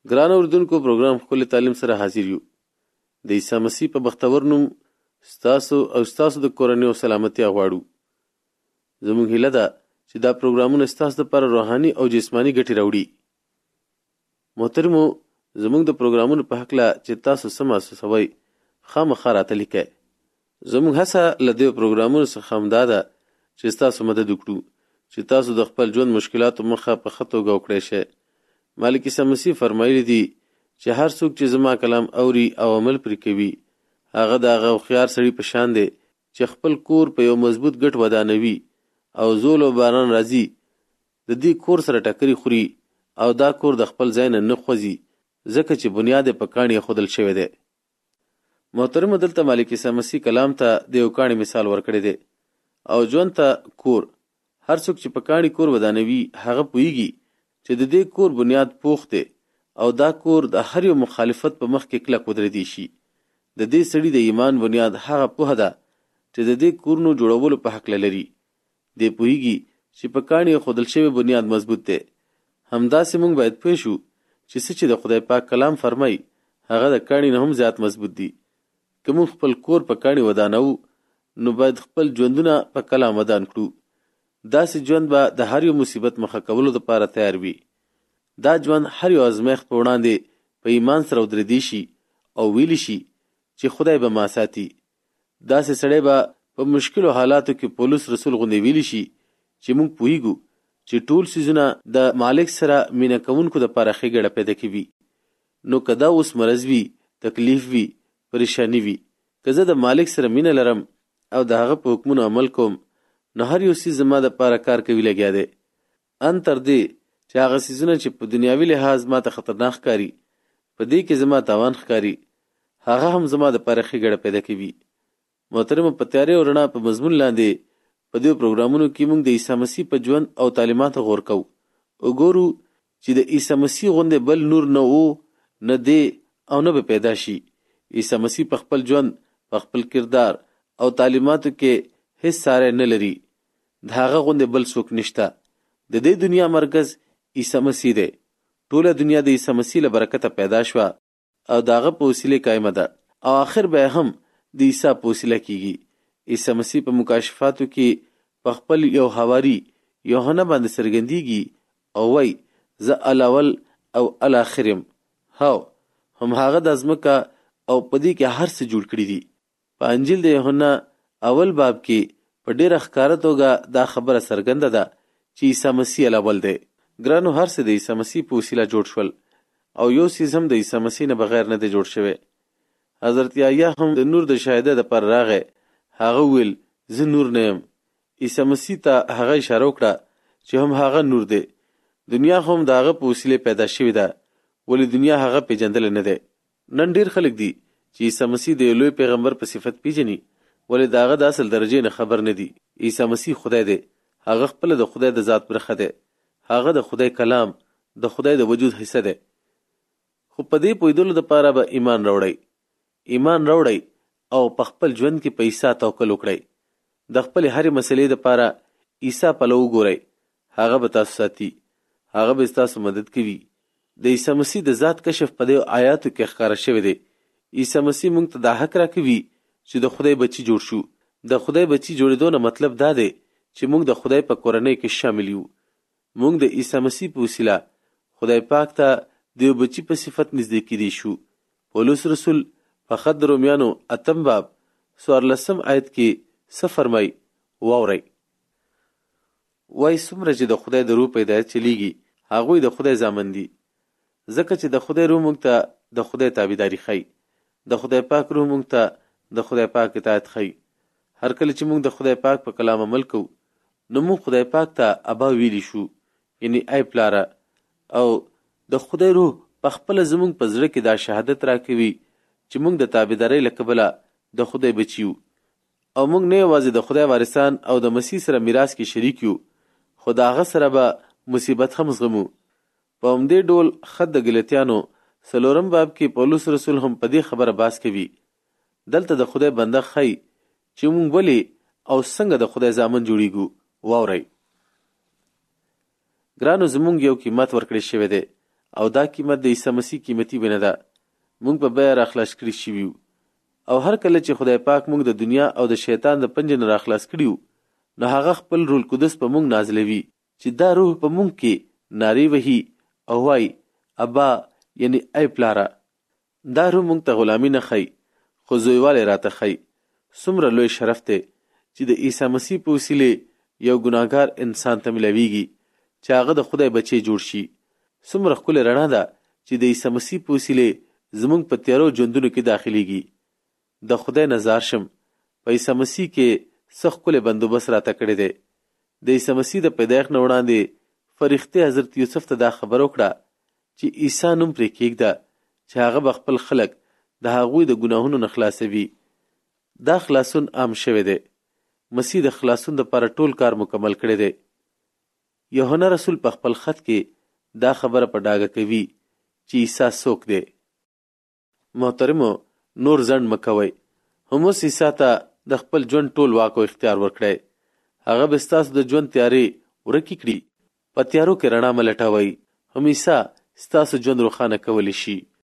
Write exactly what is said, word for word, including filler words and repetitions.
ګران اوریدونکو، پروګرام ښکلی تعلیم سره حاضر یو. د عیسی مسیح په بختور نوم ستاسو او ستاسو د کورنۍ او سلامتیا غواړو. زموږ هیله ده چې دا پروګرامونه ستاسو لپاره روحاني او جسماني ګټې راوړي. محترمو، زموږ د پروګرامونو په هکله چې تاسو څه محسوسوئ خامخا راته لیکئ. زموږ هڅه له دې پروګرامونو څخه همدا ده چې ستاسو مدد وکړو چې تاسو د خپل ژوند مشکلاتو مخه په ښه توګه وکړی شئ. مالک عیسی مسیح فرمایلی دي چې هر څوک چې زما کلام اوري او عمل پرې کوي هغه د هغه هوښیار سړي په شان دی چې خپل کور په یو مضبوط ګټ ودانوي او زول او باران راځي د دې کور سره ټکرې خوري او دا کور د خپل ځای نه نه خوځي ځکه چې بنیاد یې په کاڼي ایښودل شوی دی. محترمو، دلته مالک عیسی مسیح کلام ته د یو کاڼي مثال ورکړی دی او ژوند ته کور. هر څوک چې په کاڼي کور ودانوي هغه پوهیږي چې د دې کور بنیاد پوخ دی او دا کور د هر یو مخالفت په مخ کې کلک ودرېدی شي. د دې سړي د ایمان بنیاد هغه پوهه ده چې د دې کورونو جوړولو په حق لري. دی پوهیږي چې په کاڼي ایښودل شوی بنیاد مضبوط دی. همداسې موږ باید پوه شو چې څه چې د خدای پاک کلام فرمایي هغه د کاڼي نه هم زیات مضبوط دي. که موږ خپل کور په کاڼي ودانو نو باید خپل ژوندونه په کلام ودان کړو. داسې ژوند به د هر یو مصیبت مخه کولو لپاره تیار وي. دا ژوند هر یو ازمایښت په وړاندې په ایمان سره ودرېدی شي او ویلی شي چې خدای به ما ساتي. داسې سړی به په مشکلو حالاتو کې پولس رسول غوندې ویلی شي چې موږ پوهیږو چې ټول څیزونه د مالک سره مینه کوونکو دپاره ښېګړه پیدا کوي. نو که دا اوس مرض وي، تکلیف وي، پریشانی وي، که زه د مالک سره مینه لرم او د هغه په حکمونو عمل کوم نو هر یو څیز زما دپاره کار کوي لګیا دی. ان تر دې چې هغه څیزونه چې په دنیاوي لحاظ ما ته خطرناک ښکاري په دې کې زما تاوان ښکاري هغه هم زما دپاره ښېګړه پیدا کوي. محترمو، په تیارې او رڼا په مضمون لاندې په دې پروګرامونو کې موږ د عیسی مسیح په ژوند او تعلیماتو غور کوو. وګورو چې د عیسی مسیح غوندې بل نور نه و، نه دی او نه به پیدا شي. عیسی مسیح په خپل ژوند، په خپل کردار او تعلیماتو کې هیڅ ساری نه لري. د هغه غوندې بل څوک نشته. د دې دنیا مرکز عیسی مسیح دی. ټوله دنیا د عیسی مسیح له برکته پیدا شوه او د هغه په وسیلې قایمه ده او آخر به هم د عیسی په وسیله کیږي. عیسی مسیح په مکاشفاتو کې په خپل یو حواري یوحنا باندې څرګندیږي او وایي زه الاول او الاخر یم. هو هم هغه د ځمکه او په دې کې هر څه جوړ کړي دي. په انجیل د یوحنا اول باب کې په ډېره ښکاره توګه دا خبره څرګنده ده چې عیسی مسیح الاول دی. ګرانو، هر څه د عیسی مسیح په وسیله جوړ شول او یو څیز هم د عیسی مسیح نه بغیر نه دی جوړ شوی. حضرت یحیی هم د نور د شاهده دپاره راغی. هغه ویل زه نور نه یم. عیسی مسیح ته هغه اشاره وکړه چې هم هغه نور دی. دنیا هم د هغه په وسیلې پیدا شوې ده ولې دنیا هغه پیژندلی نه دی. نن ډېر خلک دي چې عیسی مسیح د یو لوی پیغمبر په صفت پیژني ولې د هغه د اصل درجې نه خبر نه دي. عیسی مسیح خدای دی. هغه خپله د خدای د ذات برخه دی. هغه د خدای کلام، د خدای د وجود حصه دی. خو په دې پوهېدلو دپاره به ایمان راوړئ. ایمان راوړئ او په خپل ژوند کې په عیسی توکل وکړئ. د خپلې هرې مسلې دپاره عیسی پلو وګورئ. هغه به تاسو ساتي. هغه به ستاسو مدد کوي. د عیسی مسیح د ذات کشف په دې آیاتو کې ښکاره شوی دی. عیسی مسیح موږ ته دا حق راکوي چې د خدای بچي جوړ شو. د خدای بچي جوړېدو نه مطلب دا دی چې موږ د خدای په کورنۍ کې شامل یو. موږ د عیسی مسیح په وسیله خدای پاک ته د یو بچي په صفت نږدې کیدی شو. پولس رسول په خط د رومیانو اتم باب څوارلسم آیت کې څه فرمایي واورئ. وایي څومره چې د خدای د روح په هدایت چلیږي هغوی د خدای زامن دي. ځکه چې د خدای روح موږ ته د خدای تابعداري ښیي. د خدای پاک روح موږ ته د خدای پاک اطاعت ښیي. هر کله چې موږ د خدای پاک په کلام عمل کوو نو موږ خدای پاک ته ابا ویلی شو، یعنی ای پلاره. او د خدای روح په خپله زموږ په زړه کې دا شهادت راکوي چې موږ د تابعدارۍ له کبله د خدای بچي یو او موږ نه یوازې د خدای وارثان او د مسیح سره میراث کې شریک یو خو د هغه سره به مصیبت هم زغمو. په همدې ډول خط د ګلتیانو څلورم باب کې پولس رسول هم په دې خبره بحث کوي. دلته د خدای بنده ښیي چې موږ ولې او څنګه د خدای زامن جوړیږو. واورئ ګرانو، زموږ یو قیمت ورکړی شوی دی او دا قیمت د عیسی مسیح قیمتي وینه ده. موږ په بیه راخلاص کړي شوي یو. او هر کله چې خدای پاک موږ د دنیا او د شیطان د پنجې نه راخلاص کړي یو، نو هغه خپل روح القدس په موږ نازلوي چې دا روح په موږ کې نارې وهي او وایي ابا، یعنی ای پلاره. دا روح موږ ته غلامي نه ښیي، خو زویوالی راته ښیي. څومره لوی شرف دی چې د عیسی مسیح په وسیلې یو ګناهګار انسان ته ملاویږي چې هغه د خدای بچی جوړ شي. څومره ښکلې رڼا ده چې د عیسی مسیح په وسیلې زموږ په تیارو ژوندونو کې داخليږي. د خدای نزار شم په عیسی مسیح کې څه ښکلی بندوبست راته کړی دی. د عیسی مسیح د پیدایښت نه وړاندې فرښتې حضرت یوسف ته دا خبر وکړه چې عیسی نوم پرې کېږده چې هغه به خپل خلک د هغوی د ګناهونو نه خلاصوي. دا خلاصون عام شوی دی. مسیح د خلاصون دپاره ټول کار مکمل کړی دی. یوحنا رسول په خپل خط کې دا خبره په ډاګه کوي چې عیسی څوک دی. محترمو، نور ځنډ مه کوئ. هم اوس عیسی ته د خپل ژوند ټول واک او اختیار ورکړئ. هغه به ستاسو د ژوند تیارې ورکې کړي. په تیارو کې رڼا مه لټوئ. هم عیسی ستاسو ژوند روښانه کولی شي.